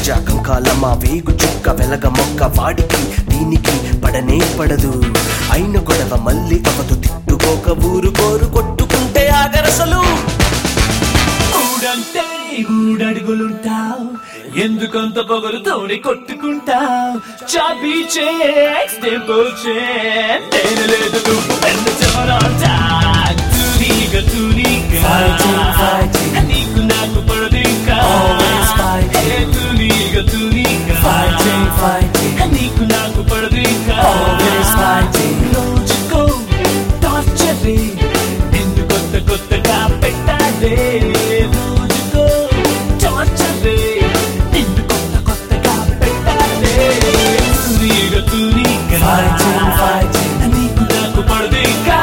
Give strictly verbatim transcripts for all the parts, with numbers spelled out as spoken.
రాజా కంకాలమ్మ వేగు చుక్క వెలగ మొక్క వాడికి దీనికి పడనే పడదు. అయిన గొడవ మళ్ళీ అవదు తిట్టుకోక ఊరు కోరు కొట్టుకుంటే ఆగరసలు. ఊడంటే ఊడడుగులుంటావు, ఎందుకంత పొగరు తోడి కొట్టుకుంటావు. చాబీ టెంపుల్ లేదు ఎంత చెమరాంటా తూనీగా తూనీగా నీకు నాకు పడదింకా తూనీగా తూనీగా నీకు నాకు పడదింకా రోజుకో టార్చరే నిన్ను కొత్త కొత్తగా పెట్టాలే. రోజుకో టార్చరే నిన్ను కొత్త కొత్తగా పెట్టాలే. తూనీగా తూనీగా నీకు నాకు పడదింకా.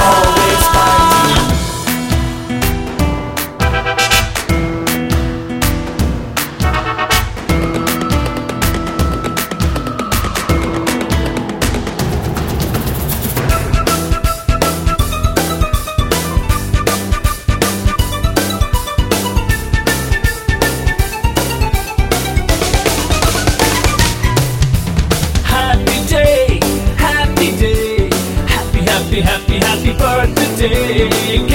Happy, happy, happy birthday.